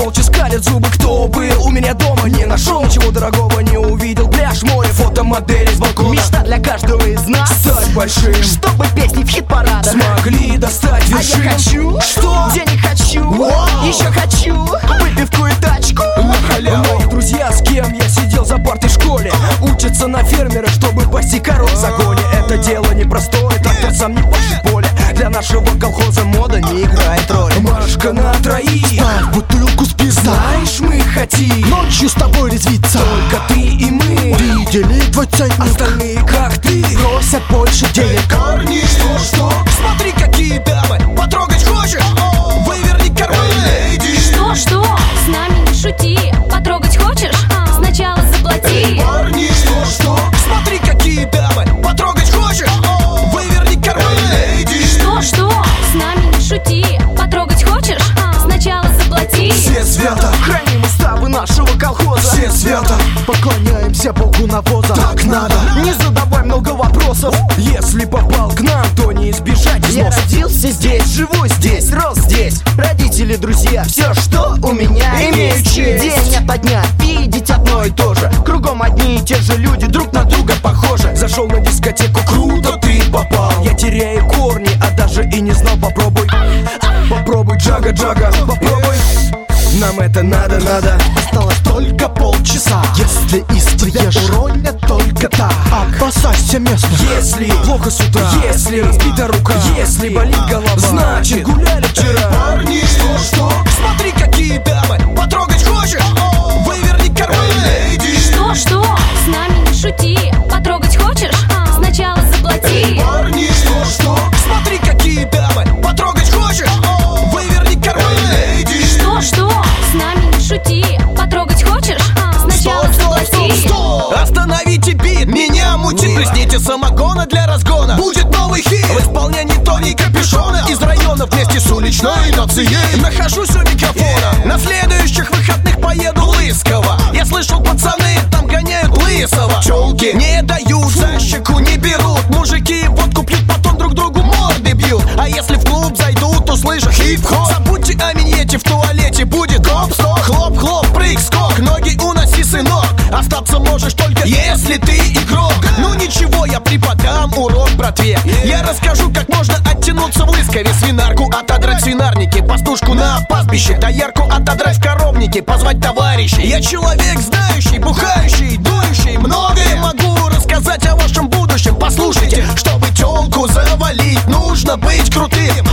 молча скалят зубы. Кто был у меня дома, не нашел, ничего дорогого не увидел. Пляж, море, фотомодели с балкона. Мечта для каждого из нас стать большим, чтобы песни в хит-парадах смогли достать вершин. А я хочу, что? Денег хочу, еще хочу выпивку и тачку на халяву. Мои друзья, с кем я сидел за партой в школе, учатся на фермера, чтобы пасти коров в загоне. Это дело непростое, трактор сам не пашет поле. Для нашего колхоза мода не играет роли. Машка на троих, ставь бутылку с пизда. Знаешь, мы хотим ночью с тобой резвиться. Только ты и мы видели твой ценник. Остальные, как ты, просят больше денег. Корни, что? Смотри, какие дамы, потрогать хочешь? Выверни карманы. Что? С нами не шути. Потрогать хочешь? Сначала заплати. Парни, что? Смотри, какие дамы, потрогать хочешь? Выверни карманы. Что? С нами не шути. Потрогать хочешь? Сначала заплати. Все свято храним уставы нашего колхоза. Все свято поклоняемся Богу навоза. Так надо. Не задавай много вопросов. Если попал к нам, то не избежать Я взносов. родился здесь, живу здесь, рос здесь. Родители, друзья, все, что у меня имею есть. честь. День ото дня видеть одно и то же. Кругом одни и те же люди, друг на друга похожи. Зашел на дискотеку, круто ты попал. Я теряю корни, а даже и не знал. Попробуй, попробуй, джага-джага, попробуй. Нам это надо. Осталось только полчаса. Если из тебя уронят только так, опасайся места. Если плохо с утра, если разбита рука, если болит голова, значит гуляли вчера. Парни, что? Смотри, какие дамы, потрогать хочешь? Выверни карманы. Что? С нами не шути. Потрогать хочешь? Сначала заплати. Парни, что? Смотри, какие дамы, потрогать хочешь? Выверни карманы. Что? С нами не шути. Потрогать хочешь? Сначала заплати. Остановите бит, меня мутит. Плесните самогона для разгона. Будет новый хит в исполнении Тони Капюшона. Из района вместе с уличной нацией нахожусь у микрофона. На следующих выходных поеду Лысково. Я слышал, пацаны там гоняют Лысого. Челки не дают, за щеку не берут. Мужики водку пьют, потом друг другу морды бьют. А если в клуб зайдут, то слышу хип-хоп. Забудьте о миньете, в туалете будет гоп-стоп. Хлоп-хлоп, прыг-скок, ноги уноси, сынок. Остаться можешь только, если ты игрок. Ну ничего, я преподам урок братве. Я расскажу, как можно оттянуться в Лыскове. Свинарку отодрать в свинарнике, пастушку на пастбище, доярку отодрать в коровнике, позвать товарищей. Я человек знающий, бухающий, дующий. Многое могу рассказать о вашем будущем. Послушайте, чтобы тёлку завалить, нужно быть крутым.